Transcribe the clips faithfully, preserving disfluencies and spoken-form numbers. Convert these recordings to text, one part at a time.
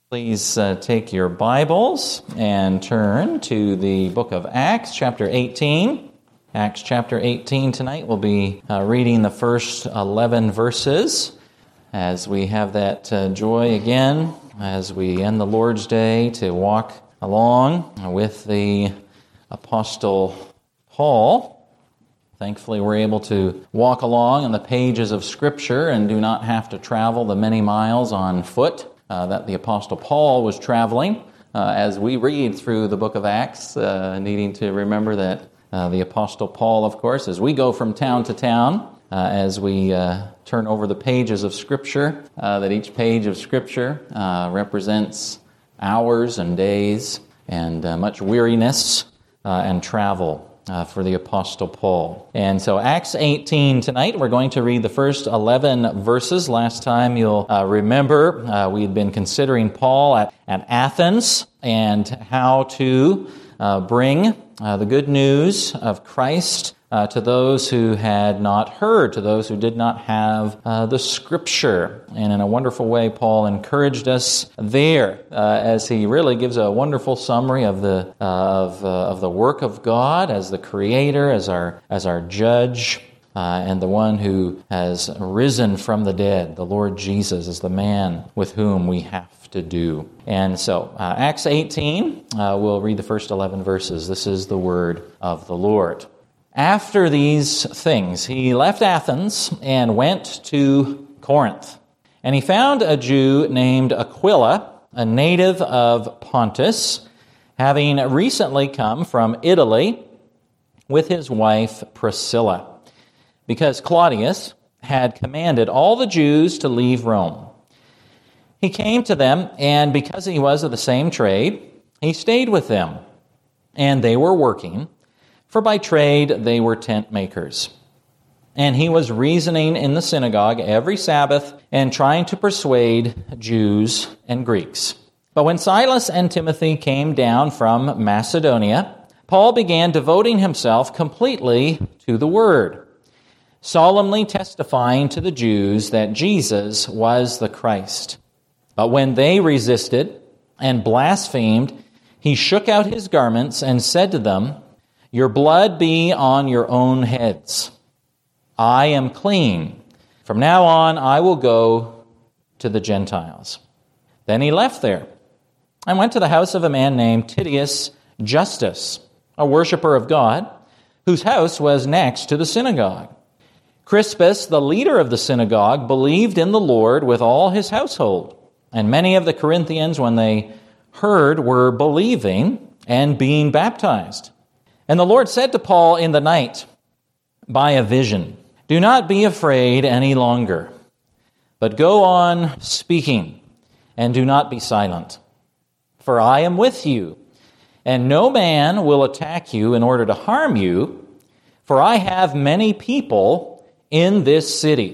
Please uh, take your Bibles and turn to the book of Acts, chapter eighteen. Acts chapter eighteen tonight. We'll be uh, reading the first eleven verses as we have that uh, joy again as we end the Lord's Day to walk along with the Apostle Paul. Thankfully, we're able to walk along in the pages of Scripture and do not have to travel the many miles on foot Uh, that the Apostle Paul was traveling uh, as we read through the book of Acts, uh, needing to remember that uh, the Apostle Paul, of course, as we go from town to town, uh, as we uh, turn over the pages of Scripture, uh, that each page of Scripture uh, represents hours and days and uh, much weariness uh, and travel Uh, for the Apostle Paul. And so Acts eighteen tonight, we're going to read the first eleven verses. Last time, you'll uh, remember, uh, we had been considering Paul at, at Athens and how to uh, bring uh, the good news of Christ uh, to those who had not heard, to those who did not have uh, the Scripture. And in a wonderful way, Paul encouraged us there uh, as he really gives a wonderful summary of the uh, of uh, of the work of God as the Creator, as our as our Judge, uh, and the one who has risen from the dead. The Lord Jesus is the man with whom we have to do. And so, uh, Acts eighteen, uh, we'll read the first eleven verses. This is the word of the Lord. After these things, he left Athens and went to Corinth. And he found a Jew named Aquila, a native of Pontus, having recently come from Italy with his wife Priscilla, because Claudius had commanded all the Jews to leave Rome. He came to them, and because he was of the same trade, he stayed with them, and they were working, for by trade they were tent makers. And he was reasoning in the synagogue every Sabbath and trying to persuade Jews and Greeks. But when Silas and Timothy came down from Macedonia, Paul began devoting himself completely to the word, solemnly testifying to the Jews that Jesus was the Christ. But when they resisted and blasphemed, he shook out his garments and said to them, "Your blood be on your own heads. I am clean. From now on I will go to the Gentiles." Then he left there and went to the house of a man named Titius Justus, a worshiper of God, whose house was next to the synagogue. Crispus, the leader of the synagogue, believed in the Lord with all his household, and many of the Corinthians, when they heard, were believing and being baptized. And the Lord said to Paul in the night by a vision, "Do not be afraid any longer, but go on speaking, and do not be silent. For I am with you, and no man will attack you in order to harm you, for I have many people in this city."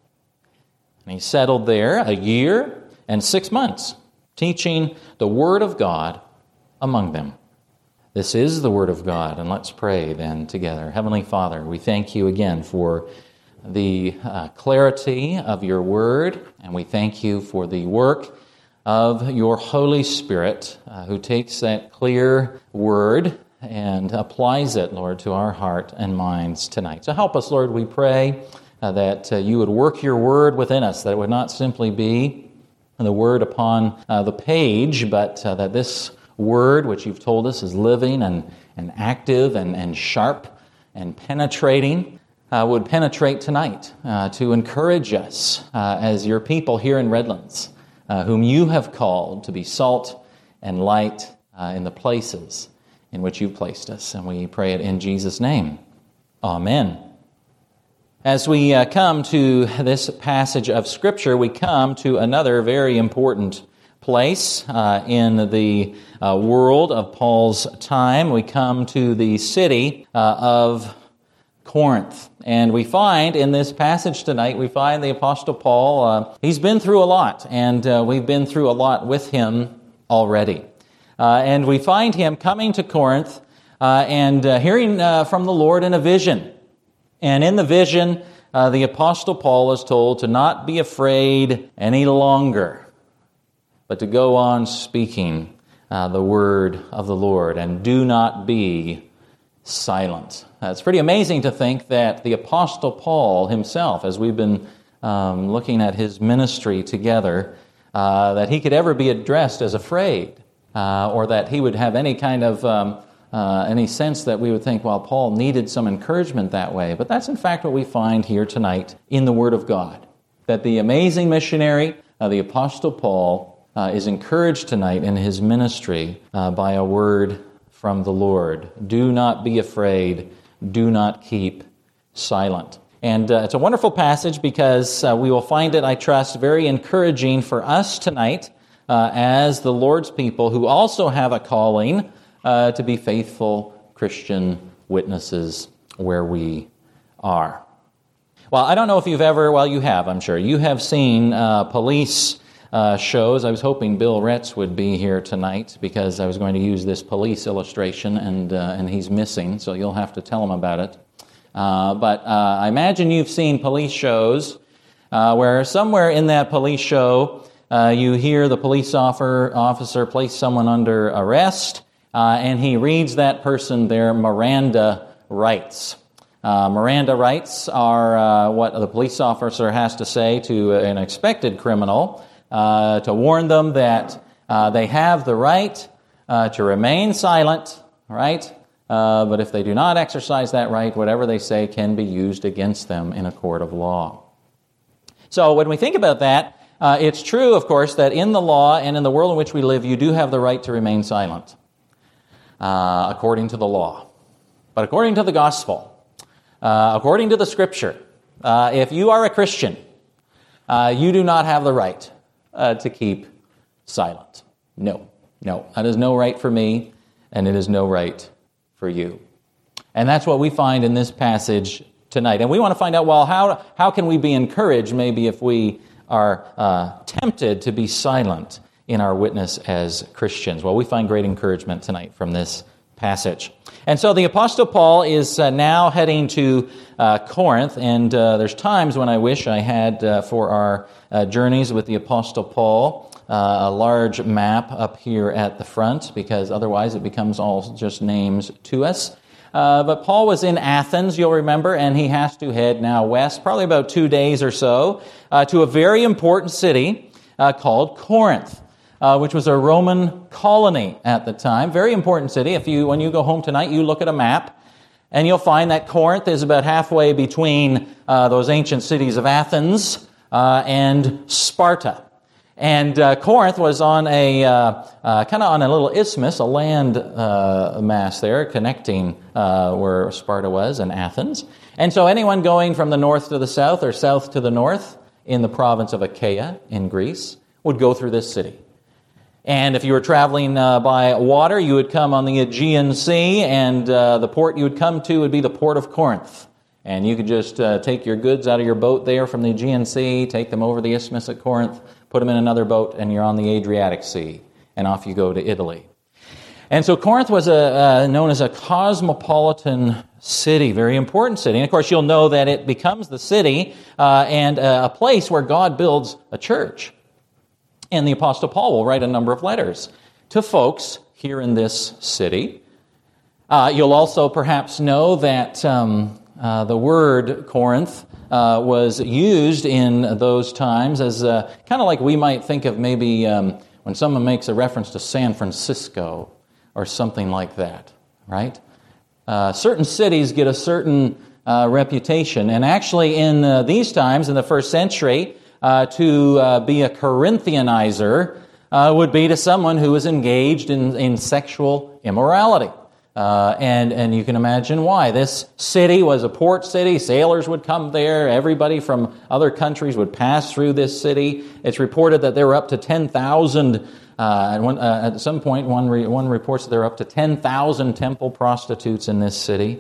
And he settled there a year and six months, teaching the word of God among them. This is the word of God, and let's pray then together. Heavenly Father, we thank you again for the uh, clarity of your word, and we thank you for the work of your Holy Spirit, uh, who takes that clear word and applies it, Lord, to our heart and minds tonight. So help us, Lord, we pray uh, that uh, you would work your word within us, that it would not simply be the word upon uh, the page, but uh, that this word, which you've told us is living and, and active and, and sharp and penetrating, uh, would penetrate tonight uh, to encourage us uh, as your people here in Redlands, uh, whom you have called to be salt and light uh, in the places in which you've placed us. And we pray it in Jesus' name. Amen. As we uh, come to this passage of Scripture, we come to another very important place uh, in the uh, world of Paul's time. We come to the city uh, of Corinth. And we find in this passage tonight, we find the Apostle Paul, uh, he's been through a lot, and uh, we've been through a lot with him already. Uh, and we find him coming to Corinth uh, and uh, hearing uh, from the Lord in a vision. And in the vision, uh, the Apostle Paul is told to not be afraid any longer, but to go on speaking uh, the word of the Lord, and do not be silent. Uh, it's pretty amazing to think that the Apostle Paul himself, as we've been um, looking at his ministry together, uh, that he could ever be addressed as afraid, uh, or that he would have any kind of um, uh, any sense that we would think, well, Paul needed some encouragement that way. But that's in fact what we find here tonight in the Word of God, that the amazing missionary, uh, the Apostle Paul, uh, is encouraged tonight in his ministry uh, by a word from the Lord. Do not be afraid. Do not keep silent. And uh, it's a wonderful passage because uh, we will find it, I trust, very encouraging for us tonight uh, as the Lord's people who also have a calling uh, to be faithful Christian witnesses where we are. Well, I don't know if you've ever, well, you have, I'm sure. You have seen uh, police uh, shows. I was hoping Bill Retz would be here tonight because I was going to use this police illustration, and uh, and he's missing, so you'll have to tell him about it. Uh, but uh, I imagine you've seen police shows uh, where somewhere in that police show uh, you hear the police officer, officer place someone under arrest, uh, and he reads that person their Miranda rights. Uh, Miranda rights are uh, what the police officer has to say to an expected criminal uh, to warn them that uh, they have the right uh, to remain silent, right? Uh, but if they do not exercise that right, whatever they say can be used against them in a court of law. So when we think about that, uh, it's true, of course, that in the law and in the world in which we live, you do have the right to remain silent, uh, according to the law. But according to the gospel, uh, according to the Scripture, uh, if you are a Christian, uh, you do not have the right uh, to keep silent. No, no, that is no right for me, and it is no right for you. And that's what we find in this passage tonight. And we want to find out, well, how how can we be encouraged maybe if we are uh, tempted to be silent in our witness as Christians? Well, we find great encouragement tonight from this passage. And so the Apostle Paul is uh, now heading to uh, Corinth, and uh, there's times when I wish I had uh, for our uh, journeys with the Apostle Paul Uh, a large map up here at the front, because otherwise it becomes all just names to us. Uh, but Paul was in Athens, you'll remember, and he has to head now west, probably about two days or so, uh, to a very important city uh, called Corinth, uh, which was a Roman colony at the time. Very important city. If you, when you go home tonight, you look at a map, and you'll find that Corinth is about halfway between uh, those ancient cities of Athens uh, and Sparta. And uh, Corinth was on a uh, uh, kind of on a little isthmus, a land uh, mass there, connecting uh, where Sparta was and Athens. And so anyone going from the north to the south or south to the north in the province of Achaia in Greece would go through this city. And if you were traveling uh, by water, you would come on the Aegean Sea, and uh, the port you would come to would be the port of Corinth. And you could just uh, take your goods out of your boat there from the Aegean Sea, take them over the isthmus at Corinth, put them in another boat, and you're on the Adriatic Sea, and off you go to Italy. And so Corinth was a, uh, known as a cosmopolitan city, very important city. And of course, you'll know that it becomes the city uh, and uh, a place where God builds a church. And the Apostle Paul will write a number of letters to folks here in this city. Uh, you'll also perhaps know that um, uh, the word Corinth Uh, was used in those times as uh, kind of like we might think of maybe um, when someone makes a reference to San Francisco or something like that, right? Uh, certain cities get a certain uh, reputation, and actually in uh, these times, in the first century, uh, to uh, be a Corinthianizer uh, would be to someone who was engaged in, in sexual immorality. Uh, and, and you can imagine why. This city was a port city. Sailors would come there. Everybody from other countries would pass through this city. It's reported that there were up to ten thousand, uh, and one, uh, at some point one, re, one reports that there were up to ten thousand temple prostitutes in this city.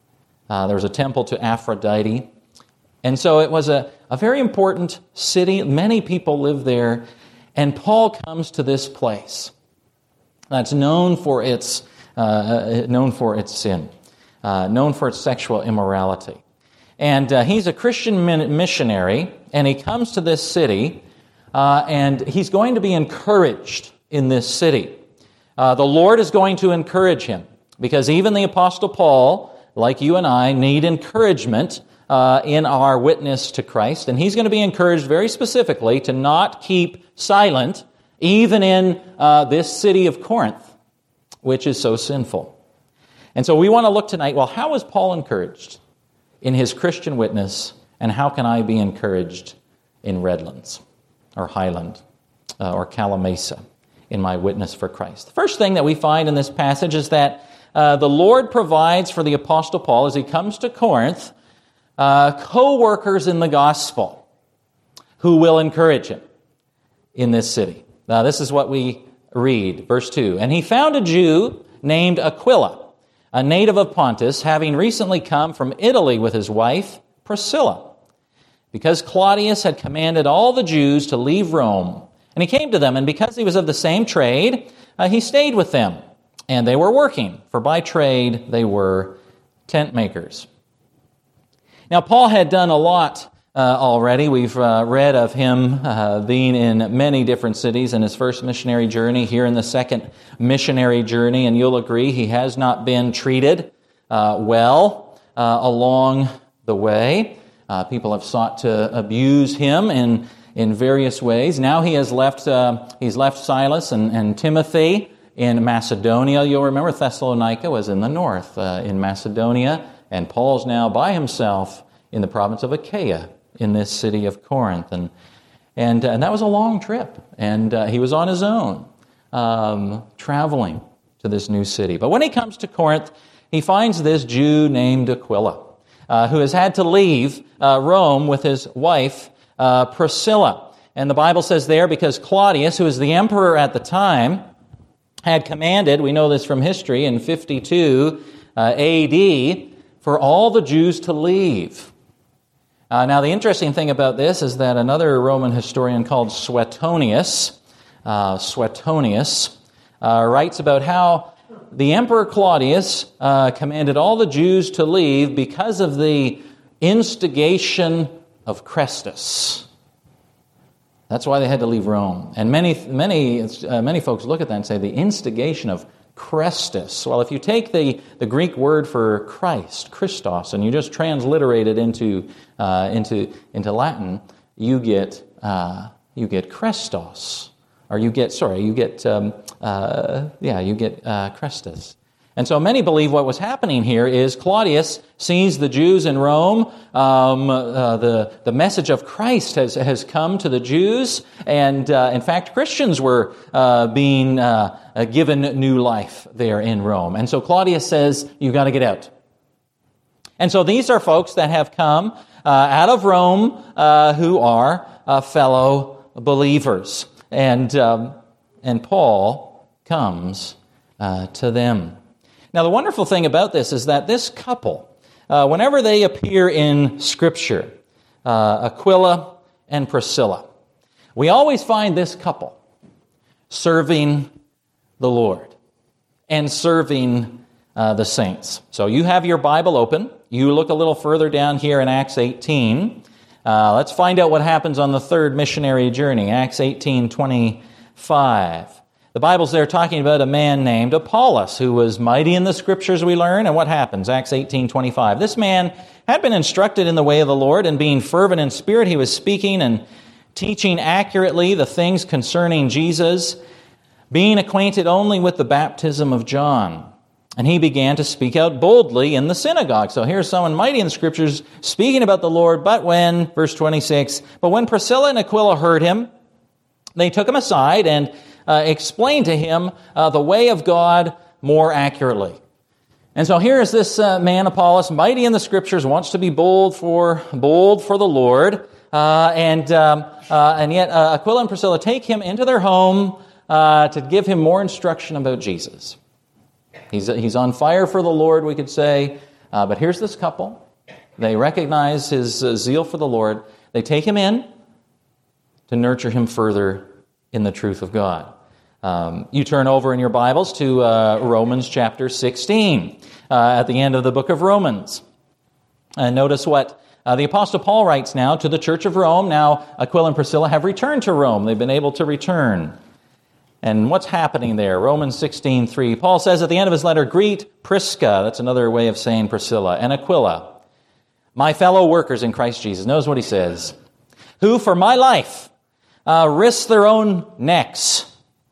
Uh, there was a temple to Aphrodite. And so it was a, a very important city. Many people lived there. And Paul comes to this place that's known for its Uh, known for its sin, uh, known for its sexual immorality. And uh, he's a Christian missionary, and he comes to this city uh, and he's going to be encouraged in this city. Uh, the Lord is going to encourage him, because even the Apostle Paul, like you and I, need encouragement uh, in our witness to Christ, and he's going to be encouraged very specifically to not keep silent, even in uh, this city of Corinth, which is so sinful. And so we want to look tonight, well, how is Paul encouraged in his Christian witness, and how can I be encouraged in Redlands or Highland uh, or Calamasa in my witness for Christ? The first thing that we find in this passage is that uh, the Lord provides for the Apostle Paul, as he comes to Corinth, uh, co-workers in the gospel who will encourage him in this city. Now, this is what we read, verse two. And he found a Jew named Aquila, a native of Pontus, having recently come from Italy with his wife, Priscilla, because Claudius had commanded all the Jews to leave Rome. And he came to them, and because he was of the same trade, uh, he stayed with them. And they were working, for by trade they were tent makers. Now, Paul had done a lot Uh, already. We've uh, read of him uh, being in many different cities in his first missionary journey, here in the second missionary journey, and you'll agree he has not been treated uh, well uh, along the way. Uh, people have sought to abuse him in in various ways. Now he has left. Uh, he's left Silas and, and Timothy in Macedonia. You'll remember Thessalonica was in the north uh, in Macedonia, and Paul's now by himself in the province of Achaia, in this city of Corinth. And and, and that was a long trip. And uh, he was on his own, um, traveling to this new city. But when he comes to Corinth, he finds this Jew named Aquila, uh, who has had to leave uh, Rome with his wife, uh, Priscilla. And the Bible says there, because Claudius, who was the emperor at the time, had commanded, we know this from history, in fifty-two uh, A D, for all the Jews to leave. Uh, now, the interesting thing about this is that another Roman historian called Suetonius, uh, Suetonius, uh, writes about how the Emperor Claudius uh, commanded all the Jews to leave because of the instigation of Chrestus. That's why they had to leave Rome. And many, many, uh, many folks look at that and say the instigation of Chrestus. Well, if you take the, the Greek word for Christ, Christos, and you just transliterate it into uh, into into Latin, you get uh, you get Christos, or you get sorry, you get um, uh, yeah, you get uh, Christus. And so many believe what was happening here is Claudius sees the Jews in Rome. Um, uh, the the message of Christ has has come to the Jews, and uh, in fact, Christians were uh, being uh, given new life there in Rome. And so Claudius says, "You've got to get out." And so these are folks that have come uh, out of Rome uh, who are uh, fellow believers, and um, and Paul comes uh, to them. Now, the wonderful thing about this is that this couple, uh, whenever they appear in Scripture, uh, Aquila and Priscilla, we always find this couple serving the Lord and serving uh, the saints. So you have your Bible open. You look a little further down here in Acts eighteen. Uh, let's find out what happens on the third missionary journey, Acts eighteen twenty-five. The Bible's there talking about a man named Apollos, who was mighty in the Scriptures, we learn. And what happens? Acts eighteen twenty-five. This man had been instructed in the way of the Lord, and being fervent in spirit, he was speaking and teaching accurately the things concerning Jesus, being acquainted only with the baptism of John. And he began to speak out boldly in the synagogue. So here's someone mighty in the Scriptures speaking about the Lord. But when, verse twenty-six, but when Priscilla and Aquila heard him, they took him aside and Uh, explain to him uh, the way of God more accurately. And so here is this uh, man, Apollos, mighty in the Scriptures, wants to be bold for bold for the Lord, uh, and um, uh, and yet uh, Aquila and Priscilla take him into their home uh, to give him more instruction about Jesus. He's he's on fire for the Lord, we could say, uh, but here's this couple. They recognize his uh, zeal for the Lord. They take him in to nurture him further in the truth of God. Um, you turn over in your Bibles to uh, Romans chapter sixteen, uh, at the end of the book of Romans. And notice what Uh, the Apostle Paul writes now to the church of Rome. Now Aquila and Priscilla have returned to Rome. They've been able to return. And what's happening there? Romans sixteen three. Paul says at the end of his letter, greet Prisca, that's another way of saying Priscilla, and Aquila, my fellow workers in Christ Jesus. Notice what he says. Who for my life uh, risked their own necks,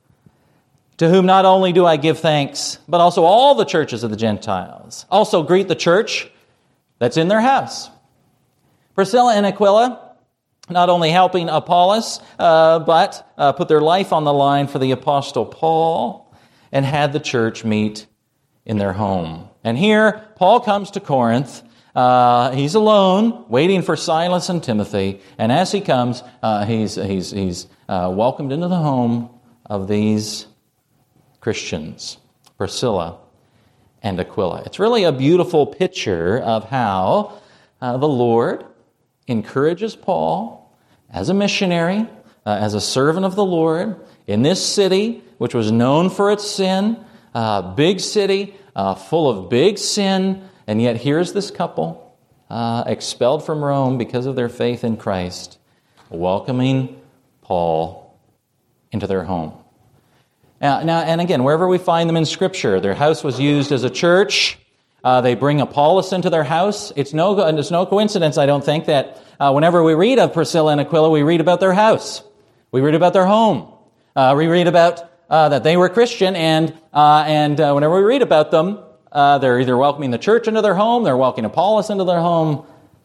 to whom not only do I give thanks, but also all the churches of the Gentiles. Also greet the church that's in their house. Priscilla and Aquila, not only helping Apollos, uh, but uh, put their life on the line for the Apostle Paul and had the church meet in their home. And here, Paul comes to Corinth. Uh, he's alone, waiting for Silas and Timothy. And as he comes, uh, he's, he's, he's uh, welcomed into the home of these Christians, Priscilla and Aquila. It's really a beautiful picture of how uh, the Lord encourages Paul as a missionary, uh, as a servant of the Lord, in this city, which was known for its sin, uh, big city, uh, full of big sin, and yet here's this couple, uh, expelled from Rome because of their faith in Christ, welcoming Paul into their home. Now, now and again, wherever we find them in Scripture, their house was used as a church. Uh, they bring Apollos into their house. It's no, it's no coincidence, I don't think, that uh, whenever we read of Priscilla and Aquila, we read about their house. We read about their home. Uh, we read about uh, that they were Christian, and uh, and uh, whenever we read about them, uh, they're either welcoming the church into their home, they're welcoming Apollos into their home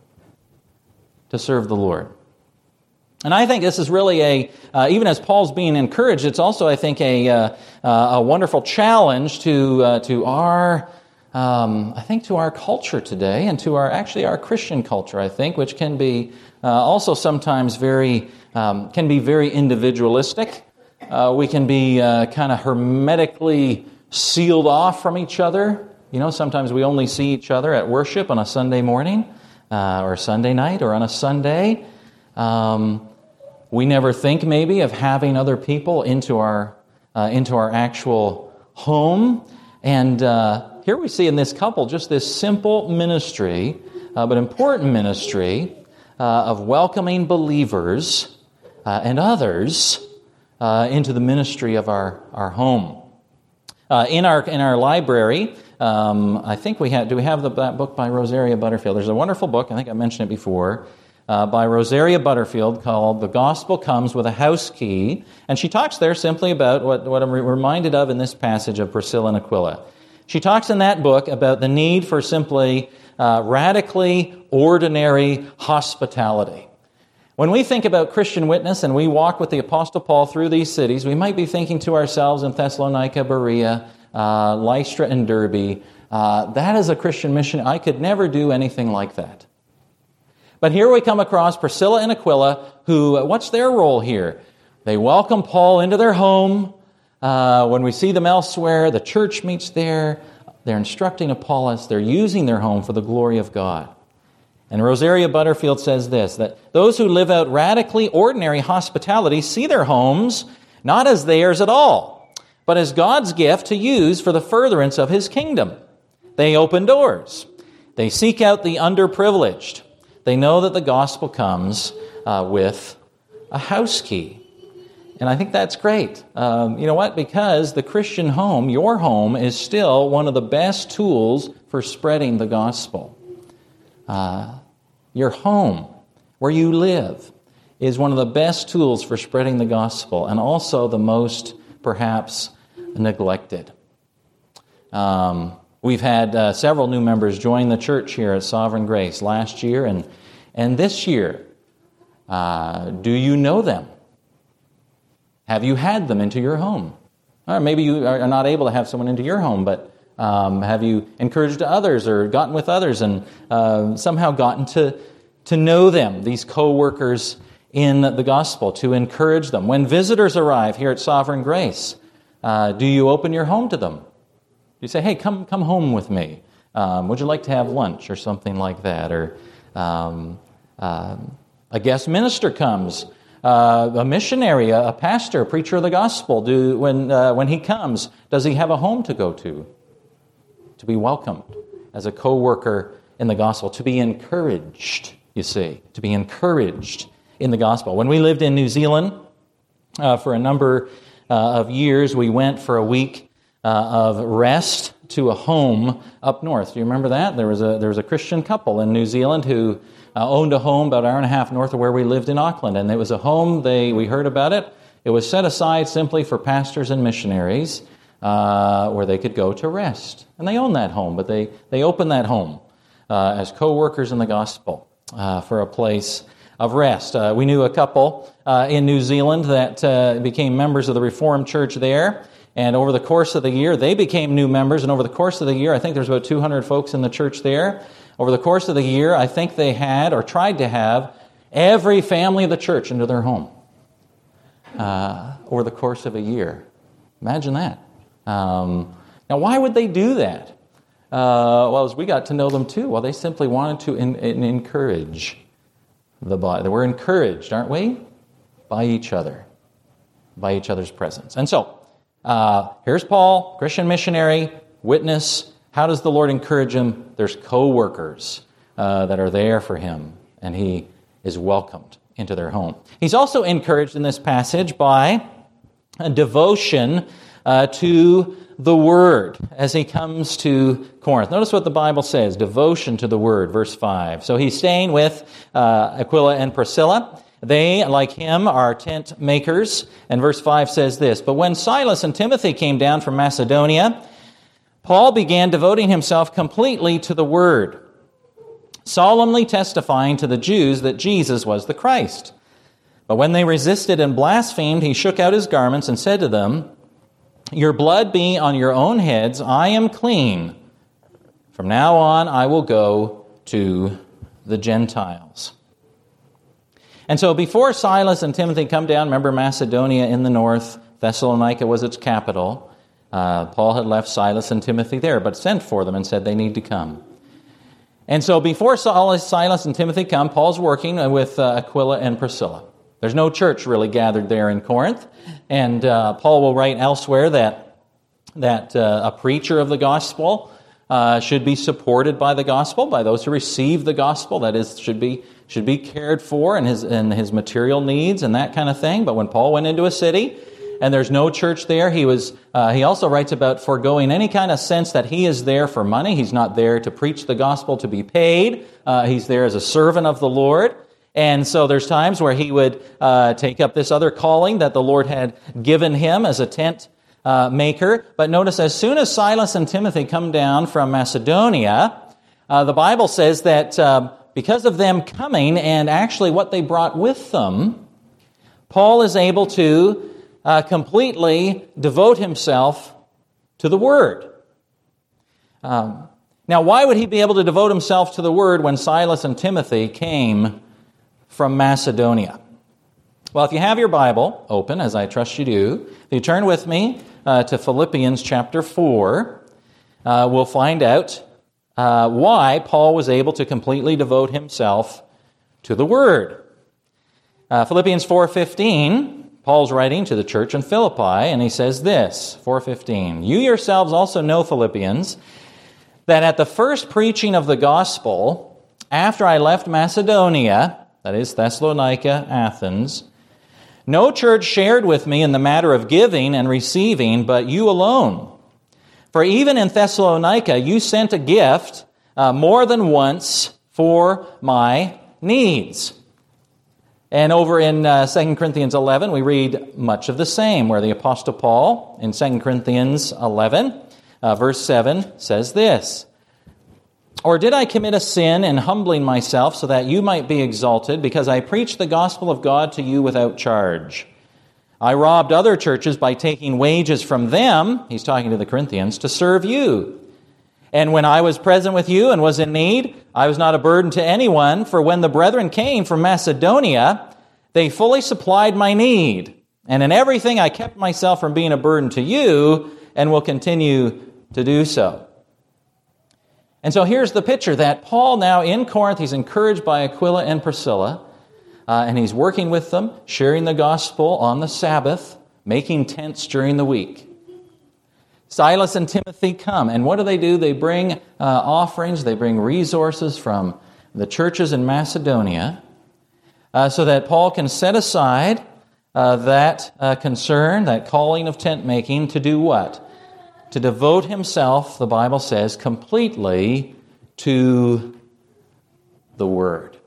to serve the Lord. And I think this is really a, uh, even as Paul's being encouraged, it's also, I think, a uh, uh, a wonderful challenge to uh, to our Um, I think to our culture today, and to our actually our Christian culture, I think, which can be uh, also sometimes very um, can be very individualistic. Uh, we can be uh, kind of hermetically sealed off from each other. You know, sometimes we only see each other at worship on a Sunday morning, uh, or Sunday night, or on a Sunday. Um, we never think maybe of having other people into our uh, into our actual home, and. Uh, Here we see in this couple just this simple ministry, uh, but important ministry uh, of welcoming believers uh, and others uh, into the ministry of our, our home. Uh, in our in our library, um, I think we have, do we have the, that book by Rosaria Butterfield? There's a wonderful book, I think I mentioned it before, uh, by Rosaria Butterfield called The Gospel Comes with a House Key. And she talks there simply about what, what I'm reminded of in this passage of Priscilla and Aquila. She talks in that book about the need for simply uh, radically ordinary hospitality. When we think about Christian witness and we walk with the Apostle Paul through these cities, we might be thinking to ourselves in Thessalonica, Berea, uh, Lystra, and Derbe, uh, that is a Christian mission. I could never do anything like that. But here we come across Priscilla and Aquila, who, what's their role here? They welcome Paul into their home. Uh, when we see them elsewhere, the church meets there. They're instructing Apollos. They're using their home for the glory of God. And Rosaria Butterfield says this, that those who live out radically ordinary hospitality see their homes not as theirs at all, but as God's gift to use for the furtherance of His kingdom. They open doors. They seek out the underprivileged. They know that the gospel comes uh, with a house key. And I think that's great. Um, you know what? Because the Christian home, your home, is still one of the best tools for spreading the gospel. Uh, your home, where you live, is one of the best tools for spreading the gospel, and also the most, perhaps, neglected. Um, we've had uh, several new members join the church here at Sovereign Grace last year and, and this year. Uh, do you know them? Have you had them into your home? Or maybe you are not able to have someone into your home, but um, have you encouraged others or gotten with others and uh, somehow gotten to, to know them, these co-workers in the gospel, to encourage them? When visitors arrive here at Sovereign Grace, uh, do you open your home to them? You say, hey, come come home with me. Um, would you like to have lunch or something like that? Or um, uh, a guest minister comes. Uh, a missionary, a, a pastor, a preacher of the gospel, do when uh, when he comes, does he have a home to go to? To be welcomed as a co-worker in the gospel, to be encouraged you see, to be encouraged in the gospel. When we lived in New Zealand uh, for a number uh, of years, we went for a week uh, of rest to a home up north. Do you remember that? There was a there was a Christian couple in New Zealand who uh, owned a home about an hour and a half north of where we lived in Auckland, and it was a home, they we heard about it. It was set aside simply for pastors and missionaries uh, where they could go to rest. And they owned that home, but they, they opened that home uh, as co-workers in the gospel uh, for a place of rest. Uh, we knew a couple uh, in New Zealand that uh, became members of the Reformed Church there. And over the course of the year, they became new members. And over the course of the year, I think there's about two hundred folks in the church there. Over the course of the year, I think they had or tried to have every family of the church into their home. Uh, over the course of a year. Imagine that. Um, now, why would they do that? Uh, well, as we got to know them too, well, they simply wanted to in, in encourage the body. We're encouraged, aren't we? By each other. By each other's presence. And so, uh, here's Paul, Christian missionary, witness. How does the Lord encourage him? There's co-workers uh, that are there for him, and he is welcomed into their home. He's also encouraged in this passage by a devotion uh, to the Word as he comes to Corinth. Notice what the Bible says, devotion to the Word, verse five. So he's staying with uh, Aquila and Priscilla. They, like him, are tent makers. And verse five says this, "But when Silas and Timothy came down from Macedonia, Paul began devoting himself completely to the Word, solemnly testifying to the Jews that Jesus was the Christ. But when they resisted and blasphemed, he shook out his garments and said to them, 'Your blood be on your own heads, I am clean. From now on I will go to the Gentiles.'" And so before Silas and Timothy come down, remember Macedonia in the north, Thessalonica was its capital. Uh, Paul had left Silas and Timothy there, but sent for them and said they need to come. And so before Silas and Timothy come, Paul's working with uh, Aquila and Priscilla. There's no church really gathered there in Corinth. And uh, Paul will write elsewhere that, that uh, a preacher of the gospel uh, should be supported by the gospel, by those who receive the gospel. That is, should be should be cared for in his, in his material needs and that kind of thing. But when Paul went into a city and there's no church there, he was. Uh, he also writes about foregoing any kind of sense that he is there for money. He's not there to preach the gospel to be paid. Uh, he's there as a servant of the Lord. And so there's times where he would uh, take up this other calling that the Lord had given him as a tent uh, maker. But notice, as soon as Silas and Timothy come down from Macedonia, uh, the Bible says that uh, because of them coming and actually what they brought with them, Paul is able to Uh, completely devote himself to the Word. Um, now, why would he be able to devote himself to the Word when Silas and Timothy came from Macedonia? Well, if you have your Bible open, as I trust you do, if you turn with me uh, to Philippians chapter four, uh, we'll find out uh, why Paul was able to completely devote himself to the Word. Uh, Philippians four fifteen, Paul's writing to the church in Philippi, and he says this, four fifteen, "You yourselves also know, Philippians, that at the first preaching of the gospel, after I left Macedonia," that is Thessalonica, Athens, "no church shared with me in the matter of giving and receiving, but you alone. For even in Thessalonica you sent a gift uh, more than once for my needs." And over in uh, Second Corinthians eleven, we read much of the same, where the Apostle Paul, in Second Corinthians eleven, uh, verse seven, says this, "Or did I commit a sin in humbling myself so that you might be exalted, because I preached the gospel of God to you without charge? I robbed other churches by taking wages from them," he's talking to the Corinthians, "to serve you. And when I was present with you and was in need, I was not a burden to anyone, for when the brethren came from Macedonia, they fully supplied my need. And in everything I kept myself from being a burden to you, and will continue to do so." And so here's the picture that Paul now in Corinth, he's encouraged by Aquila and Priscilla, uh, and he's working with them, sharing the gospel on the Sabbath, making tents during the week. Silas and Timothy come, and what do they do? They bring uh, offerings, they bring resources from the churches in Macedonia, uh, so that Paul can set aside uh, that uh, concern, that calling of tent making, to do what? To devote himself, the Bible says, completely to the Word.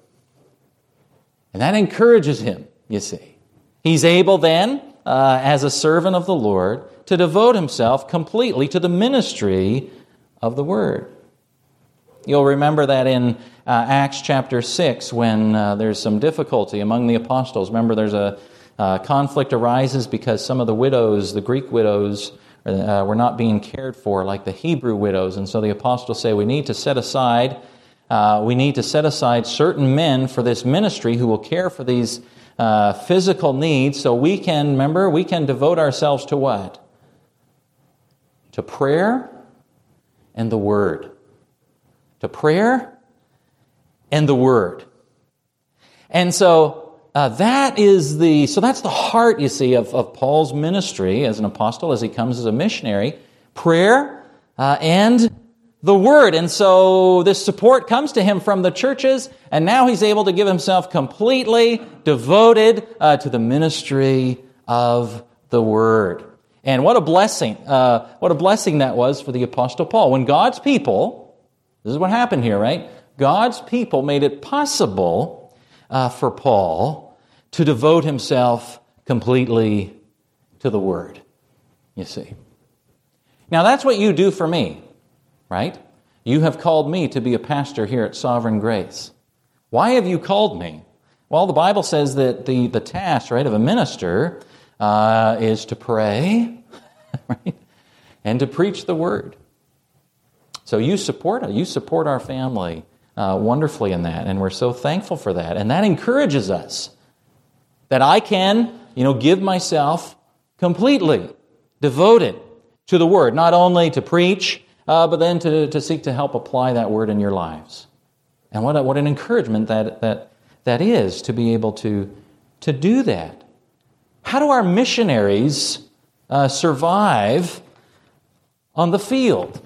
And that encourages him, you see. He's able then, uh, as a servant of the Lord, to devote himself completely to the ministry of the Word. You'll remember that in uh, Acts chapter six, when uh, there's some difficulty among the apostles. Remember, there's a uh, conflict arises because some of the widows, the Greek widows, uh, were not being cared for like the Hebrew widows. And so the apostles say, we need to set aside, uh, we need to set aside certain men for this ministry who will care for these uh, physical needs, so we can, remember, we can devote ourselves to what? To prayer and the Word. To prayer and the Word. And so uh, that is the, so that's the heart, you see, of, of Paul's ministry as an apostle, as he comes as a missionary. Prayer uh, and the Word. And so this support comes to him from the churches, and now he's able to give himself completely devoted uh, to the ministry of the Word. And what a blessing, uh, what a blessing that was for the Apostle Paul. When God's people, this is what happened here, right? God's people made it possible uh, for Paul to devote himself completely to the Word, you see. Now that's what you do for me, right? You have called me to be a pastor here at Sovereign Grace. Why have you called me? Well, the Bible says that the, the task, right, of a minister uh, is to pray, right, and to preach the Word. So you support it. You support our family uh, wonderfully in that, and we're so thankful for that. And that encourages us that I can, you know, give myself completely devoted to the Word, not only to preach, uh, but then to, to seek to help apply that Word in your lives. And what a, what an encouragement that that that is to be able to to do that. How do our missionaries uh, survive on the field?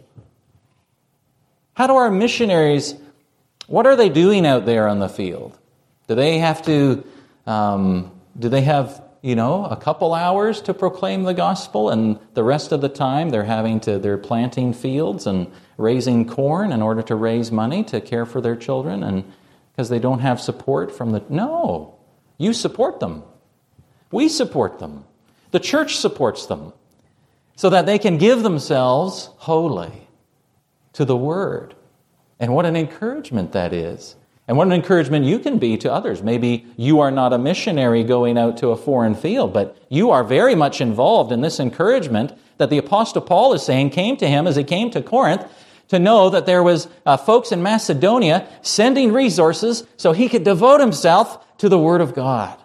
How do our missionaries, what are they doing out there on the field? Do they have to, um, do they have, you know, a couple hours to proclaim the gospel, and the rest of the time they're having to, they're planting fields and raising corn in order to raise money to care for their children, and because they don't have support from the, no, you support them. We support them. The church supports them so that they can give themselves wholly to the Word. And what an encouragement that is. And what an encouragement you can be to others. Maybe you are not a missionary going out to a foreign field, but you are very much involved in this encouragement that the Apostle Paul is saying came to him as he came to Corinth, to know that there was uh, folks in Macedonia sending resources so he could devote himself to the Word of God.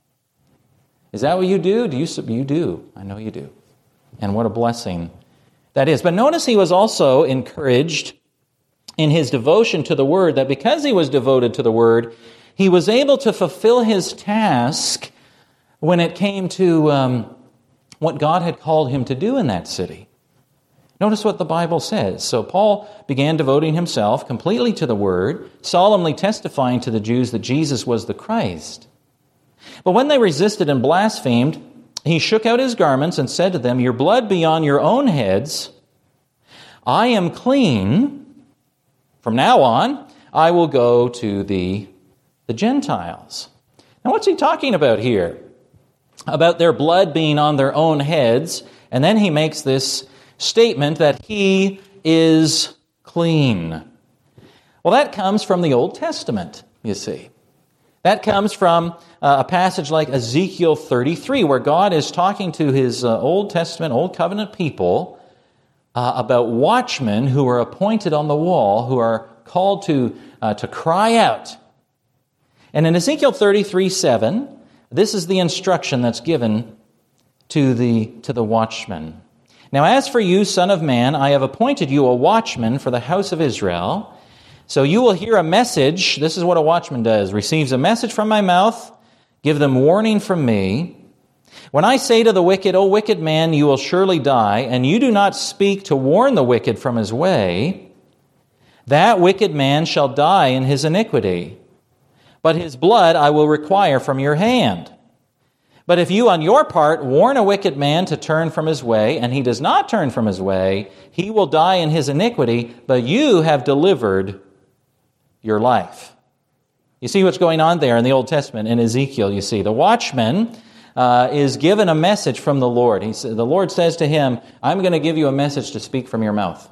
Is that what you do? Do you, you do. I know you do. And what a blessing that is. But notice he was also encouraged in his devotion to the Word, that because he was devoted to the Word, he was able to fulfill his task when it came to um, what God had called him to do in that city. Notice what the Bible says. So Paul began devoting himself completely to the Word, solemnly testifying to the Jews that Jesus was the Christ. But when they resisted and blasphemed, he shook out his garments and said to them, "Your blood be on your own heads. I am clean. From now on, I will go to the, the Gentiles." Now, what's he talking about here? About their blood being on their own heads. And then he makes this statement that he is clean. Well, that comes from the Old Testament, you see. That comes from a passage like Ezekiel thirty-three, where God is talking to his uh, Old Testament, Old Covenant people uh, about watchmen who are appointed on the wall, who are called to, uh, to cry out. And in Ezekiel thirty-three seven, this is the instruction that's given to the, to the watchman. "Now as for you, son of man, I have appointed you a watchman for the house of Israel. So you will hear a message," this is what a watchman does, "receives a message from my mouth, give them warning from me. When I say to the wicked, O wicked man, you will surely die, and you do not speak to warn the wicked from his way, That wicked man shall die in his iniquity, but his blood I will require from your hand. But if you on your part warn a wicked man to turn from his way, and he does not turn from his way, he will die in his iniquity, but you have delivered your life. You see what's going on there in the Old Testament, in Ezekiel, you see. The watchman uh, is given a message from the Lord. He, the Lord says to him, I'm going to give you a message to speak from your mouth.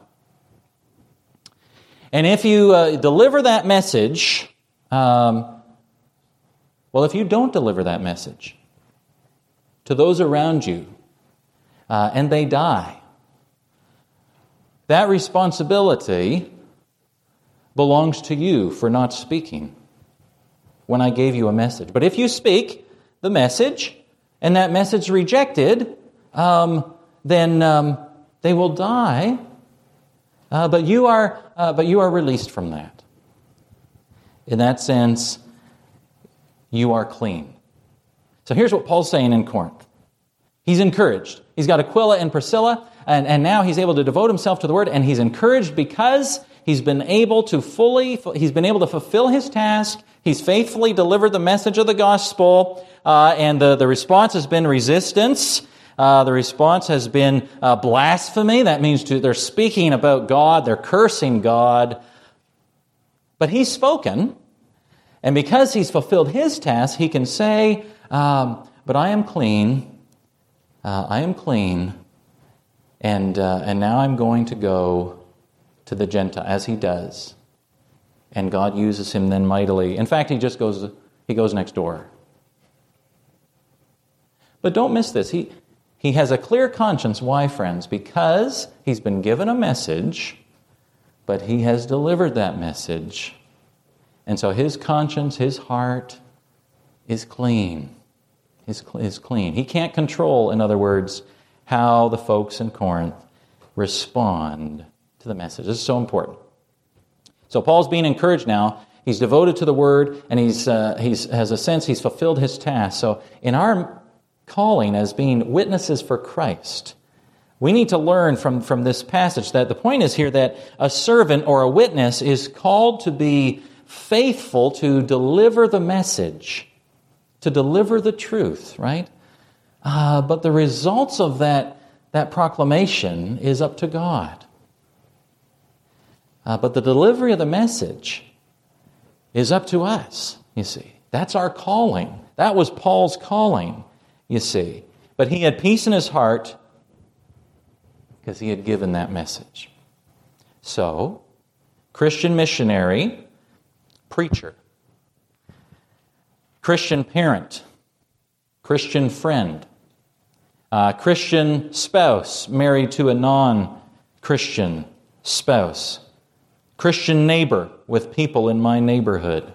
And if you uh, deliver that message, um, well, if you don't deliver that message to those around you, uh, and they die, that responsibility belongs to you for not speaking when I gave you a message. But if you speak the message, and that message rejected, um, then um, they will die. Uh, but you are, uh, but you are released from that. In that sense, you are clean. So here's what Paul's saying in Corinth. He's encouraged. He's got Aquila and Priscilla, and, and now he's able to devote himself to the Word, and he's encouraged because he's been able to fully, he's been able to fulfill his task. He's faithfully delivered the message of the gospel, uh, and the, the response has been resistance. Uh, the response has been uh, blasphemy. That means to, they're speaking about God, they're cursing God. But he's spoken, and because he's fulfilled his task, he can say, um, but I am clean, uh, I am clean, and uh, and now I'm going to go to the Gentile, as he does. And God uses him then mightily. In fact, he just goes, he goes next door. But don't miss this. He, he has a clear conscience. Why, friends? Because he's been given a message, but he has delivered that message. And so his conscience, his heart is clean. Is, is clean. He can't control, in other words, how the folks in Corinth respond to the message. This is so important. So Paul's being encouraged now. He's devoted to the Word, and he's uh, he's has a sense he's fulfilled his task. So in our calling as being witnesses for Christ, we need to learn from, from this passage that the point is here that a servant or a witness is called to be faithful to deliver the message, to deliver the truth, right? Uh, but the results of that, that proclamation is up to God. Uh, but the delivery of the message is up to us, you see. That's our calling. That was Paul's calling, you see. But he had peace in his heart because he had given that message. So, Christian missionary, preacher, Christian parent, Christian friend, uh, Christian spouse married to a non-Christian spouse, Christian neighbor with people in my neighborhood.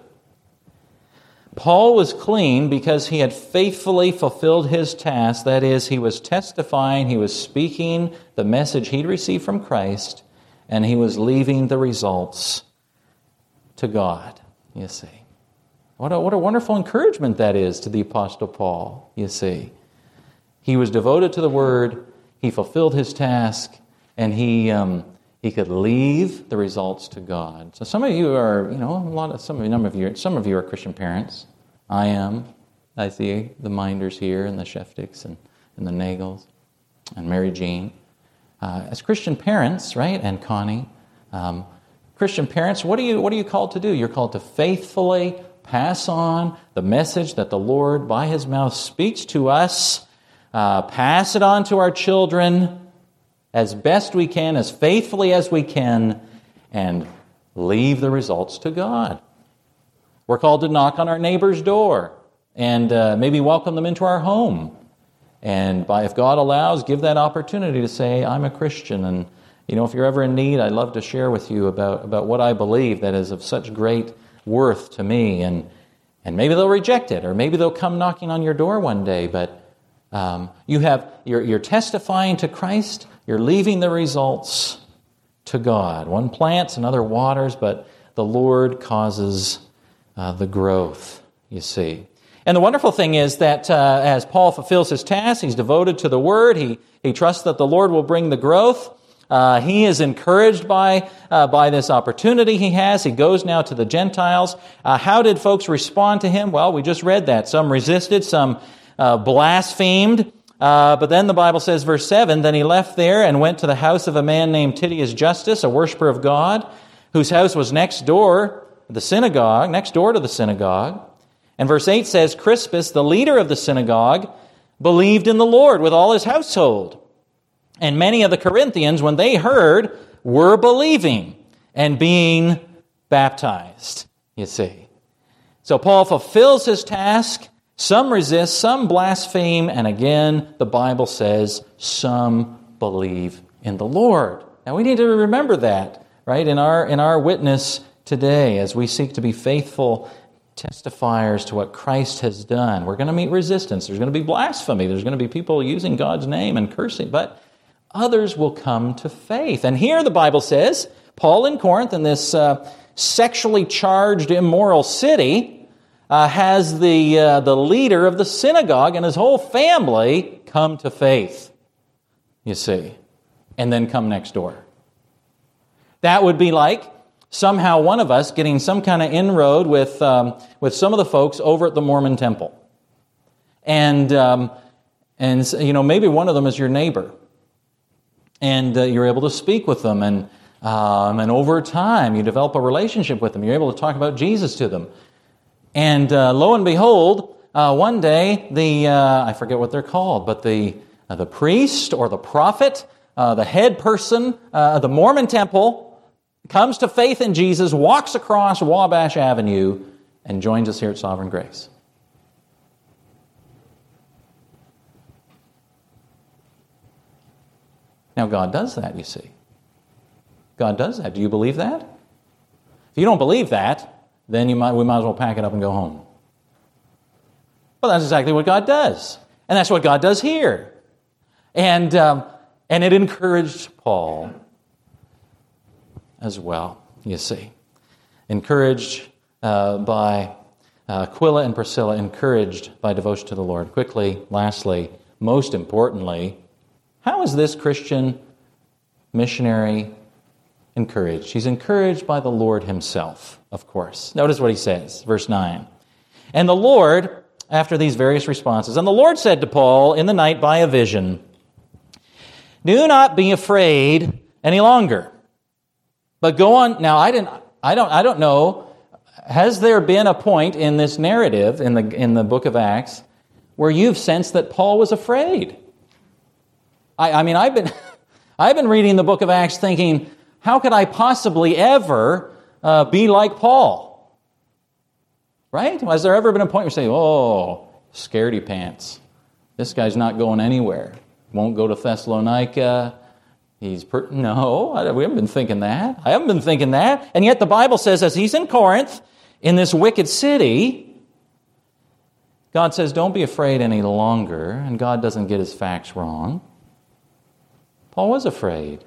Paul was clean because he had faithfully fulfilled his task. That is, he was testifying, he was speaking the message he'd received from Christ, and he was leaving the results to God, you see. What a, what a wonderful encouragement that is to the Apostle Paul, you see. He was devoted to the Word, he fulfilled his task, and he... Um, He could leave the results to God. So some of you are, you know, a lot of some of you, number of you, some of you are Christian parents. I am. I see the Minders here, and the Shefticks, and, and the Nagels, and Mary Jean. Uh, as Christian parents, right, and Connie, um, Christian parents, what are you what are you called to do? You're called to faithfully pass on the message that the Lord, by His mouth, speaks to us. Uh, pass it on to our children as best we can, as faithfully as we can, and leave the results to God. We're called to knock on our neighbor's door and uh, maybe welcome them into our home. And by, if God allows, give that opportunity to say, I'm a Christian, and you know, if you're ever in need, I'd love to share with you about, about what I believe that is of such great worth to me. And, and maybe they'll reject it, or maybe they'll come knocking on your door one day, but um, you have, you're, you're testifying to Christ. You're leaving the results to God. One plants, another waters, but the Lord causes uh, the growth, you see. And the wonderful thing is that uh, as Paul fulfills his task, he's devoted to the Word. He, he trusts that the Lord will bring the growth. Uh, he is encouraged by uh, by this opportunity he has. He goes now to the Gentiles. Uh, how did folks respond to him? Well, we just read that. Some resisted, some uh, blasphemed. Uh, but then the Bible says, verse seven, then he left there and went to the house of a man named Titius Justus, a worshiper of God, whose house was next door, the synagogue, next door to the synagogue. And verse eight says, Crispus, the leader of the synagogue, believed in the Lord with all his household. And many of the Corinthians, when they heard, were believing and being baptized, you see. So Paul fulfills his task. Some resist, some blaspheme, and again, the Bible says some believe in the Lord. Now we need to remember that, right, in our in our witness today as we seek to be faithful testifiers to what Christ has done. We're going to meet resistance. There's going to be blasphemy. There's going to be people using God's name and cursing, but others will come to faith. And here the Bible says, Paul in Corinth, in this uh, sexually charged, immoral city, Uh, has the uh, the leader of the synagogue and his whole family come to faith, you see, and then come next door. That would be like somehow one of us getting some kind of inroad with um, with some of the folks over at the Mormon temple, and um, and you know maybe one of them is your neighbor, and uh, you're able to speak with them, and um, and over time you develop a relationship with them. You're able to talk about Jesus to them. And uh, lo and behold, uh, one day the uh, I forget what they're called, but the uh, the priest or the prophet, uh, the head person uh, of the Mormon temple, comes to faith in Jesus, walks across Wabash Avenue, and joins us here at Sovereign Grace. Now God does that, you see. God does that. Do you believe that? If you don't believe that, then you might, we might as well pack it up and go home. Well, that's exactly what God does. And that's what God does here. And, um, and it encouraged Paul as well, you see. Encouraged uh, by uh, Aquila and Priscilla, encouraged by devotion to the Lord. Quickly, lastly, most importantly, how is this Christian missionary encouraged? He's encouraged by the Lord himself, of course. Notice what he says, verse nine. And the Lord, after these various responses, and the Lord said to Paul in the night by a vision, do not be afraid any longer, but go on. Now, I didn't, I don't, I don't know. Has there been a point in this narrative in the in the book of Acts where you've sensed that Paul was afraid? I, I mean, I've been, I've been reading the book of Acts thinking, how could I possibly ever uh, be like Paul? Right? Has there ever been a point where you say, oh, scaredy pants. This guy's not going anywhere. Won't go to Thessalonica. He's per- No, I, we haven't been thinking that. I haven't been thinking that. And yet the Bible says as he's in Corinth, in this wicked city, God says, don't be afraid any longer. And God doesn't get his facts wrong. Paul was afraid.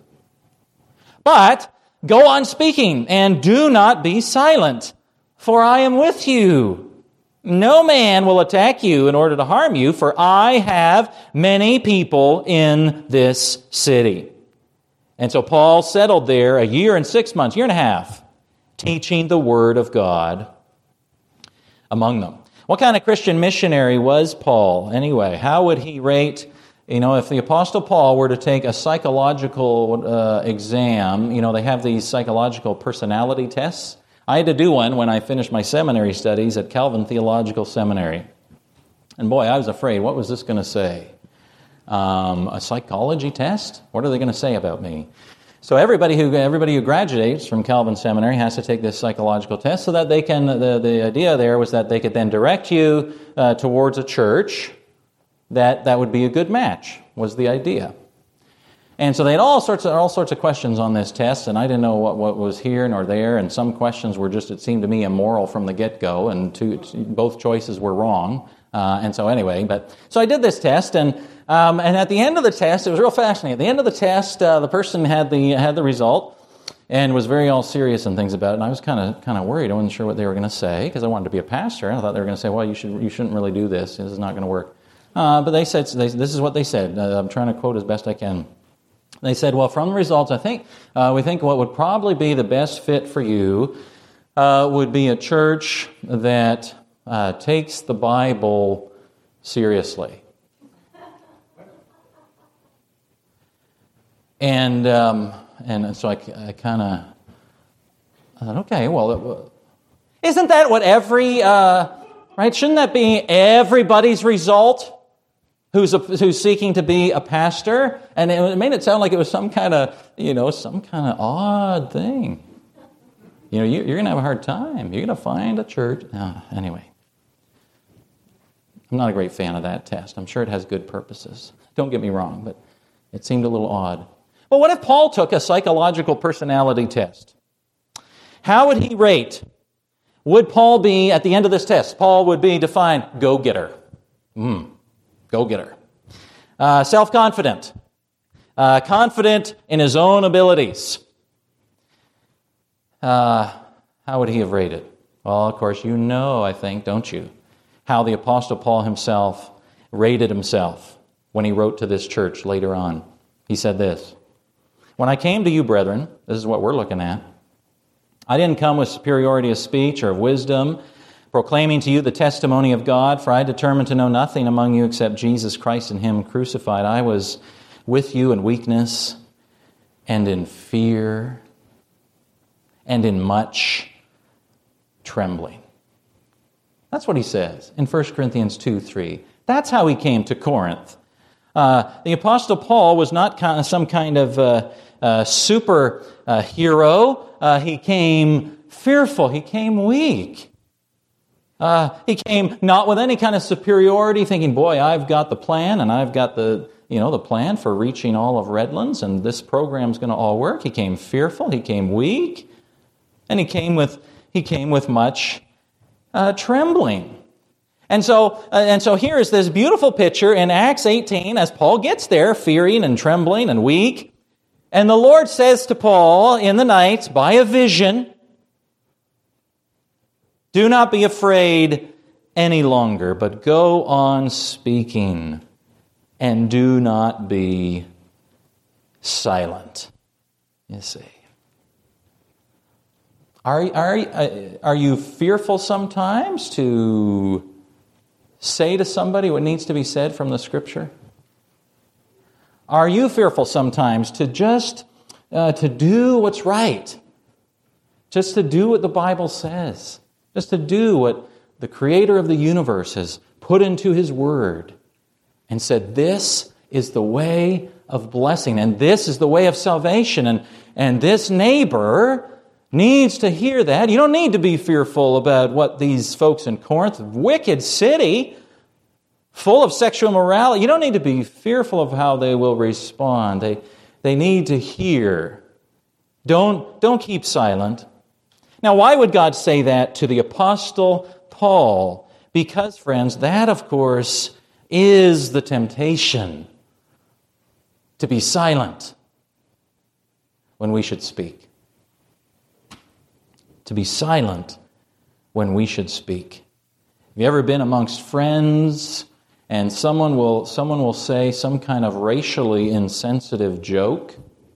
But go on speaking, and do not be silent, for I am with you. No man will attack you in order to harm you, for I have many people in this city. And so Paul settled there a year and six months, year and a half, teaching the Word of God among them. What kind of Christian missionary was Paul anyway? How would he rate? You know, if the Apostle Paul were to take a psychological uh, exam, you know, they have these psychological personality tests. I had to do one when I finished my seminary studies at Calvin Theological Seminary. And boy, I was afraid, what was this going to say? Um, a psychology test? What are they going to say about me? So everybody who everybody who graduates from Calvin Seminary has to take this psychological test so that they can, the, the idea there was that they could then direct you uh, towards a church that that would be a good match, was the idea. And so they had all sorts of all sorts of questions on this test, and I didn't know what, what was here nor there, and some questions were just, it seemed to me, immoral from the get-go, and two, both choices were wrong. Uh, and so anyway, but so I did this test, and um, and at the end of the test, it was real fascinating. At the end of the test, uh, the person had the had the result and was very all serious and things about it. And I was kind of kind of worried. I wasn't sure what they were going to say because I wanted to be a pastor. I thought they were going to say, "Well, you should you shouldn't really do this. This is not going to work." Uh, but they said they, this is what they said. Uh, I'm trying to quote as best I can. They said, well, from the results, I think uh, we think what would probably be the best fit for you uh, would be a church that uh, takes the Bible seriously. And um, and so I, I kind of thought, okay, well, it, isn't that what every, uh, right, shouldn't that be everybody's result? Who's a, who's seeking to be a pastor, and it made it sound like it was some kind of, you know, some kind of odd thing. You know, you, you're going to have a hard time. You're going to find a church. Oh, anyway, I'm not a great fan of that test. I'm sure it has good purposes. Don't get me wrong, but it seemed a little odd. Well, what if Paul took a psychological personality test? How would he rate? Would Paul be, at the end of this test, Paul would be defined go-getter. Hmm. Go-getter. Uh, self-confident. Uh, confident in his own abilities. Uh, how would he have rated? Well, of course, you know, I think, don't you, how the Apostle Paul himself rated himself when he wrote to this church later on. He said this, "When I came to you, brethren," this is what we're looking at, "I didn't come with superiority of speech or of wisdom, proclaiming to you the testimony of God, for I determined to know nothing among you except Jesus Christ and Him crucified. I was with you in weakness and in fear and in much trembling." That's what he says in First Corinthians two three. That's how he came to Corinth. Uh, the Apostle Paul was not kind of some kind of uh, uh, super uh, hero. Uh, he came fearful. He came weak. Uh, he came not with any kind of superiority, thinking, boy, I've got the plan, and I've got the, you know, the plan for reaching all of Redlands, and this program's going to all work. He came fearful, he came weak, and he came with he came with much uh, trembling. And so, uh, and so here is this beautiful picture in Acts eighteen as Paul gets there, fearing and trembling and weak, and the Lord says to Paul in the night by a vision, "Do not be afraid any longer, but go on speaking, and do not be silent." You see. Are, are, are you fearful sometimes to say to somebody what needs to be said from the Scripture? Are you fearful sometimes to just uh, to do what's right? Just to do what the Bible says? Just to do what the Creator of the universe has put into His Word and said, this is the way of blessing, and this is the way of salvation, and, and this neighbor needs to hear that. You don't need to be fearful about what these folks in Corinth, wicked city, full of sexual immorality, you don't need to be fearful of how they will respond. They, they need to hear. Don't, don't keep silent. Now, why would God say that to the Apostle Paul? Because, friends, that, of course, is the temptation, to be silent when we should speak. To be silent when we should speak. Have you ever been amongst friends and someone will, someone will say some kind of racially insensitive joke?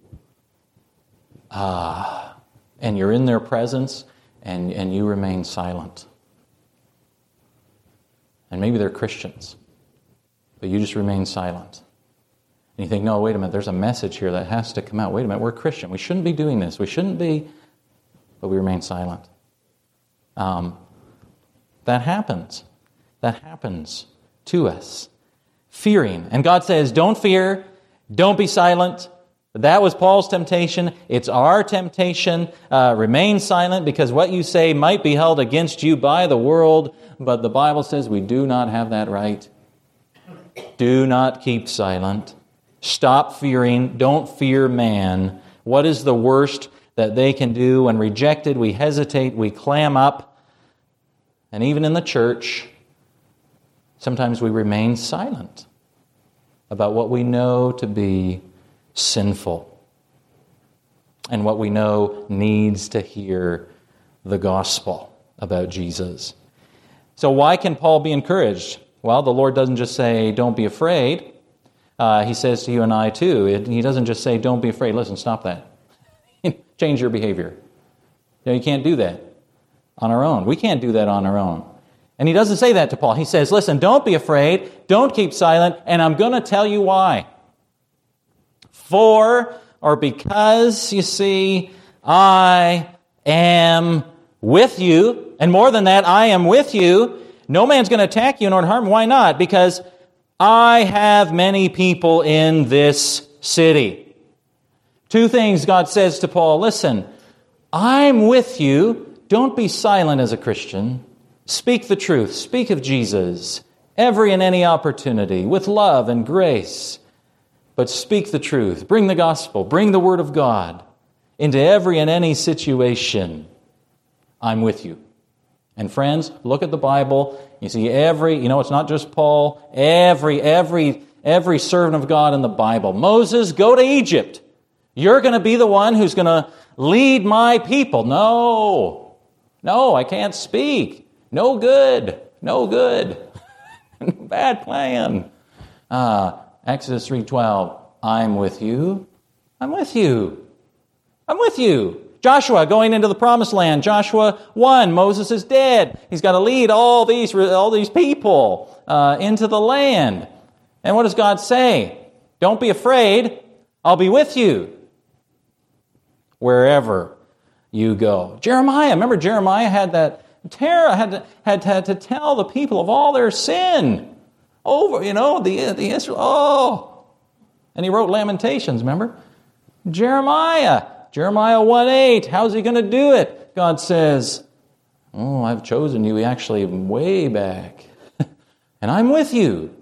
Ah... And you're in their presence, and, and you remain silent. And maybe they're Christians, but you just remain silent. And you think, no, wait a minute, there's a message here that has to come out. Wait a minute, we're Christian. We shouldn't be doing this. We shouldn't be, but we remain silent. Um, that happens. That happens to us. Fearing. And God says, don't fear, don't be silent. That was Paul's temptation. It's our temptation. Uh, remain silent, because what you say might be held against you by the world, but the Bible says we do not have that right. Do not keep silent. Stop fearing. Don't fear man. What is the worst that they can do? When rejected, we hesitate, we clam up. And even in the church, sometimes we remain silent about what we know to be sinful and what we know needs to hear the gospel about Jesus. So why can Paul be encouraged? Well, the Lord doesn't just say, don't be afraid. uh, he says to you and I too. It, he doesn't just say, don't be afraid. Listen, stop that. Change your behavior. No, you can't do that on our own. We can't do that on our own. And he doesn't say that to Paul. He says, listen, don't be afraid. Don't keep silent. And I'm going to tell you why. For, or because, you see, I am with you. And more than that, I am with you. No man's going to attack you nor harm. Why not? Because I have many people in this city. Two things God says to Paul. Listen, I'm with you. Don't be silent as a Christian. Speak the truth. Speak of Jesus every and any opportunity with love and grace. But speak the truth. Bring the gospel. Bring the word of God into every and any situation. I'm with you. And friends, look at the Bible. You see every, you know, it's not just Paul. Every, every, every servant of God in the Bible. Moses, go to Egypt. You're going to be the one who's going to lead my people. No. No, I can't speak. No good. No good. Bad plan. Uh, Exodus three twelve. I'm with you. I'm with you. I'm with you. Joshua going into the promised land. Joshua one. Moses is dead. He's got to lead all these, all these people uh, into the land. And what does God say? Don't be afraid. I'll be with you wherever you go. Jeremiah. Remember Jeremiah had that terror, had to, had, had to tell the people of all their sin. Over, you know, the, the Israel. Oh. And he wrote Lamentations, remember? Jeremiah. Jeremiah one eight, how's he going to do it? God says, oh, I've chosen you actually way back, and I'm with you.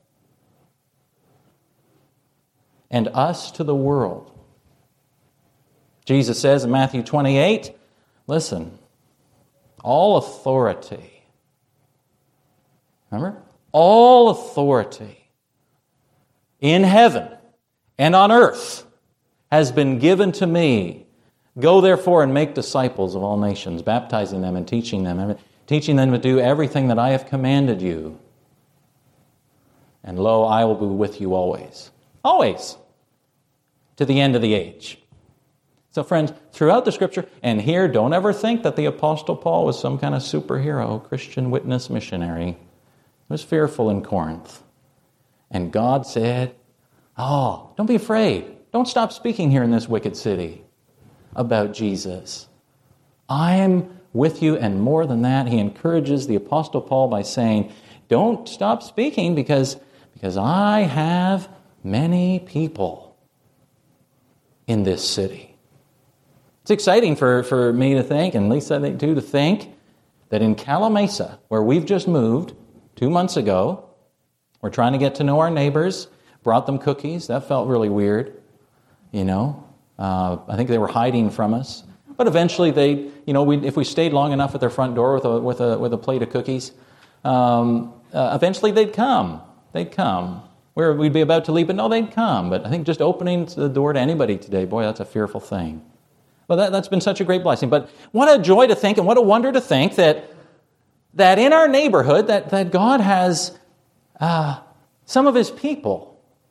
And us to the world. Jesus says in Matthew twenty-eight, listen, all authority, remember? All authority in heaven and on earth has been given to me. Go therefore and make disciples of all nations, baptizing them and teaching them, teaching them to do everything that I have commanded you. And lo, I will be with you always. Always. To the end of the age. So friends, throughout the Scripture, and here, don't ever think that the Apostle Paul was some kind of superhero, Christian witness missionary. He was fearful in Corinth. And God said, oh, don't be afraid. Don't stop speaking here in this wicked city about Jesus. I am with you, and more than that, he encourages the Apostle Paul by saying, don't stop speaking because, because I have many people in this city. It's exciting for, for me to think, and Lisa I think too, to think that in Calamasa, where we've just moved two months ago, we're trying to get to know our neighbors, brought them cookies. That felt really weird. You know, uh, I think they were hiding from us. But eventually they, you know, we, if we stayed long enough at their front door with a with a with a plate of cookies, um, uh, eventually they'd come. They'd come. Where we'd be about to leave, but no, they'd come. But I think just opening the door to anybody today, boy, that's a fearful thing. Well, that, that's been such a great blessing. But what a joy to think, and what a wonder to think that that in our neighborhood, that that God has uh, some of His people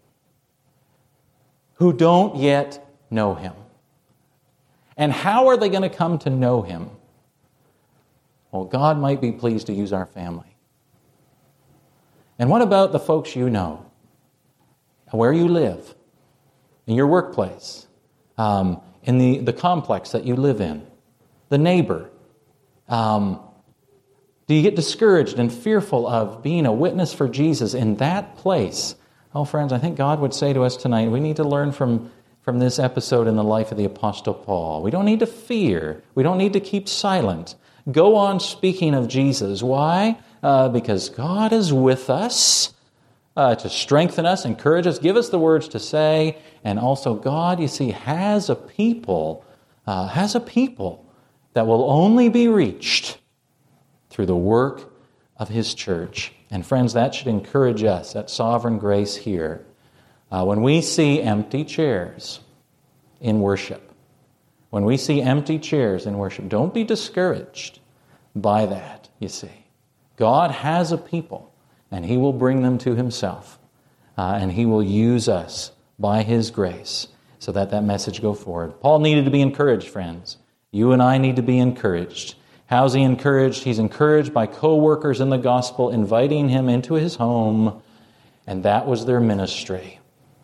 who don't yet know Him. And how are they going to come to know Him? Well, God might be pleased to use our family. And what about the folks you know? Where you live? In your workplace? Um, in the, the complex that you live in? The neighbor? Um, do you get discouraged and fearful of being a witness for Jesus in that place? Oh, friends, I think God would say to us tonight, we need to learn from, from this episode in the life of the Apostle Paul. We don't need to fear. We don't need to keep silent. Go on speaking of Jesus. Why? Uh, because God is with us uh, to strengthen us, encourage us, give us the words to say. And also God, you see, has a people, uh, has a people that will only be reached through the work of His church. And friends, that should encourage us, that sovereign grace here. Uh, when we see empty chairs in worship, when we see empty chairs in worship, don't be discouraged by that, you see. God has a people, and He will bring them to Himself uh, and He will use us by His grace so that that message go forward. Paul needed to be encouraged, friends. You and I need to be encouraged. How's he encouraged? He's encouraged by co-workers in the gospel inviting him into his home, and that was their ministry.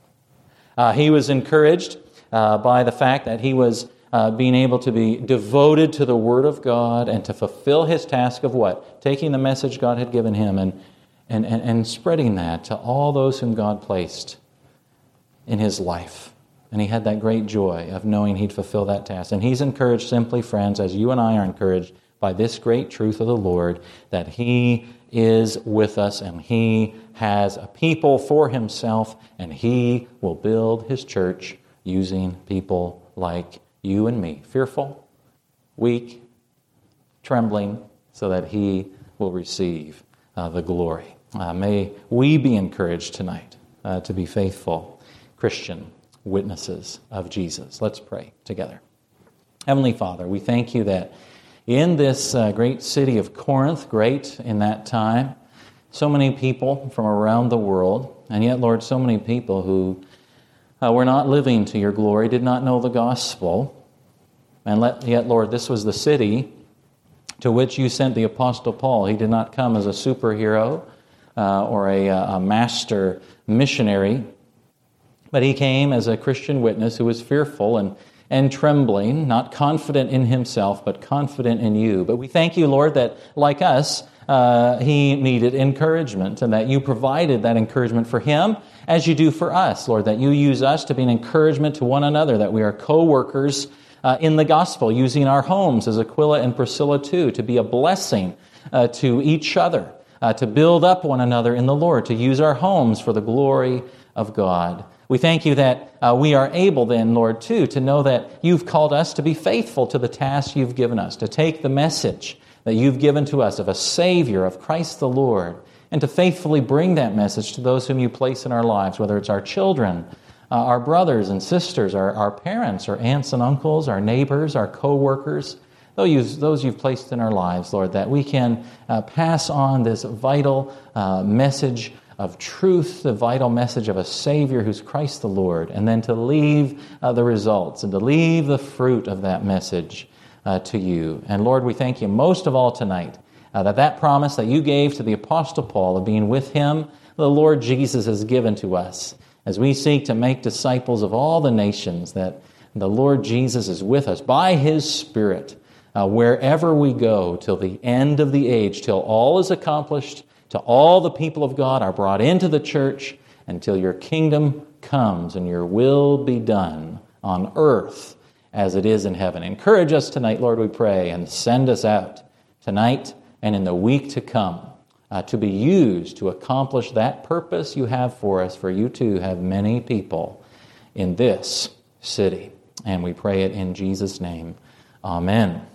Uh, he was encouraged uh, by the fact that he was uh, being able to be devoted to the Word of God and to fulfill his task of what? Taking the message God had given him and, and, and, and spreading that to all those whom God placed in his life. And he had that great joy of knowing he'd fulfill that task. And he's encouraged simply, friends, as you and I are encouraged by this great truth of the Lord, that He is with us and He has a people for Himself, and He will build His church using people like you and me, fearful, weak, trembling, so that He will receive uh, the glory. Uh, may we be encouraged tonight uh, to be faithful Christian witnesses of Jesus. Let's pray together. Heavenly Father, we thank You that in this uh, great city of Corinth, great in that time, so many people from around the world, and yet, Lord, so many people who uh, were not living to Your glory, did not know the gospel, and let, yet, Lord, this was the city to which You sent the Apostle Paul. He did not come as a superhero uh, or a, a master missionary, but he came as a Christian witness who was fearful and and trembling, not confident in himself, but confident in You. But we thank You, Lord, that like us, uh, he needed encouragement, and that You provided that encouragement for him as You do for us, Lord, that You use us to be an encouragement to one another, that we are co-workers uh, in the gospel, using our homes as Aquila and Priscilla too, to be a blessing uh, to each other, uh, to build up one another in the Lord, to use our homes for the glory of God. We thank You that uh, we are able then, Lord, too, to know that You've called us to be faithful to the task You've given us, to take the message that You've given to us of a Savior, of Christ the Lord, and to faithfully bring that message to those whom You place in our lives, whether it's our children, uh, our brothers and sisters, our, our parents, our aunts and uncles, our neighbors, our co-workers, those, those You've placed in our lives, Lord, that we can uh, pass on this vital uh, message of truth, the vital message of a Savior who's Christ the Lord, and then to leave uh, the results and to leave the fruit of that message uh, to You. And Lord, we thank You most of all tonight uh, that that promise that You gave to the Apostle Paul of being with him, the Lord Jesus has given to us as we seek to make disciples of all the nations, that the Lord Jesus is with us by His Spirit uh, wherever we go till the end of the age, till all is accomplished, till all the people of God are brought into the church, until Your kingdom comes and Your will be done on earth as it is in heaven. Encourage us tonight, Lord, we pray, and send us out tonight and in the week to come uh, to be used to accomplish that purpose You have for us, for You too have many people in this city. And we pray it in Jesus' name. Amen.